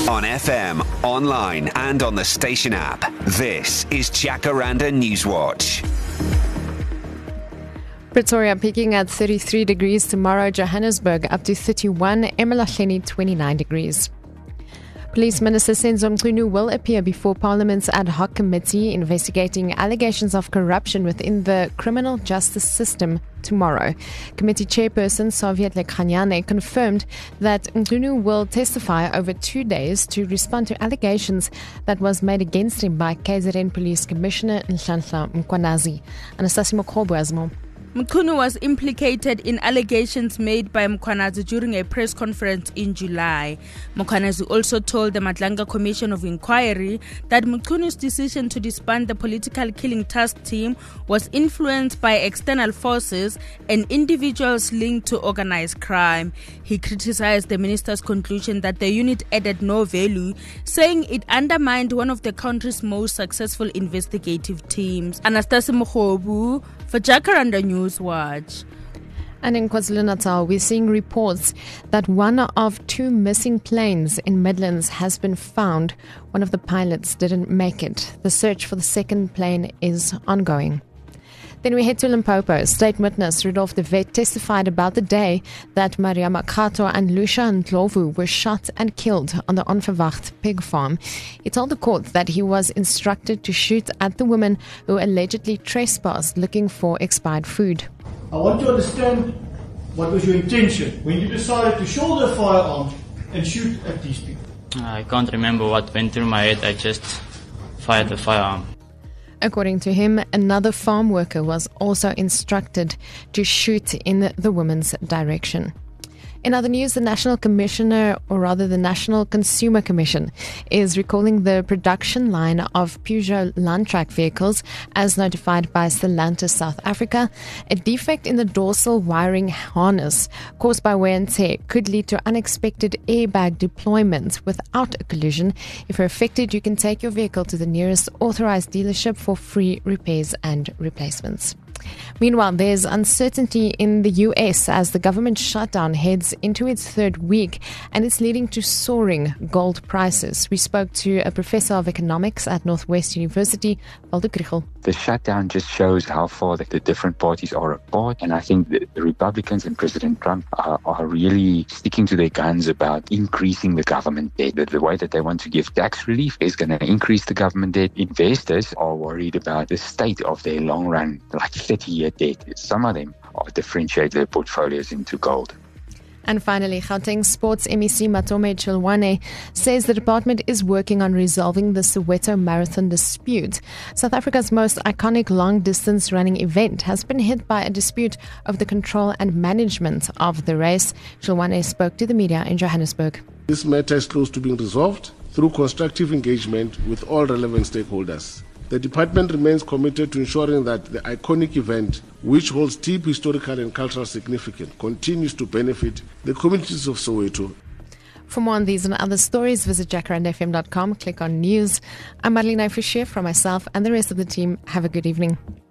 On FM, online and on the station app. This is Jacaranda Newswatch. Pretoria peaking at 33 degrees tomorrow, Johannesburg up to 31, eMalahleni 29 degrees. Police Minister Senzo Mchunu will appear before Parliament's ad hoc committee investigating allegations of corruption within the criminal justice system tomorrow. Committee chairperson Soviet Lekhanyane confirmed that Mchunu will testify over 2 days to respond to allegations that was made against him by KZN Police Commissioner Nhlanhla Mkwanazi. Anastasia Mokhobo has more. Mchunu was implicated in allegations made by Mkwanazi during a press conference in July. Mkwanazi also told the Madlanga Commission of Inquiry that Mchunu's decision to disband the political killing task team was influenced by external forces and individuals linked to organized crime. He criticized the minister's conclusion that the unit added no value, saying it undermined one of the country's most successful investigative teams. Anastasia Mokhobu for Jacaranda Newswatch. And in KwaZulu-Natal, we're seeing reports that one of two missing planes in Midlands has been found. One of the pilots didn't make it. The search for the second plane is ongoing. Then we head to Limpopo. State witness Rudolph de Wet testified about the day that Maria Makato and Lucia Ndlovu were shot and killed on the Onverwacht pig farm. He told the court that he was instructed to shoot at the women who allegedly trespassed looking for expired food. I want to understand what was your intention when you decided to shoulder a firearm and shoot at these people. I can't remember what went through my head. I just fired the firearm. According to him, another farm worker was also instructed to shoot in the woman's direction. In other news, the National Consumer Commission is recalling the production line of Peugeot Landtrek vehicles as notified by Stellantis South Africa. A defect in the dorsal wiring harness caused by wear and tear could lead to unexpected airbag deployment without a collision. If you're affected, you can take your vehicle to the nearest authorized dealership for free repairs and replacements. Meanwhile, there's uncertainty in the US as the government shutdown heads into its third week, and it's leading to soaring gold prices. We spoke to a professor of economics at Northwest University, Waldo Krichel. The shutdown just shows how far the different parties are apart, and I think the Republicans and President Trump are really sticking to their guns about increasing the government debt. The way that they want to give tax relief is going to increase the government debt. Investors are worried about the state of their long run, like 30-year debt. Some of them differentiate their portfolios into gold. And finally, Gauteng Sports MEC Matome Chilwane says the department is working on resolving the Soweto Marathon dispute. South Africa's most iconic long-distance running event has been hit by a dispute over the control and management of the race. Chilwane spoke to the media in Johannesburg. This matter is close to being resolved through constructive engagement with all relevant stakeholders. The department remains committed to ensuring that the iconic event, which holds deep historical and cultural significance, continues to benefit the communities of Soweto. For more on these and other stories, visit jacarandafm.com, click on news. I'm Marlene Fischer. From myself and the rest of the team, have a good evening.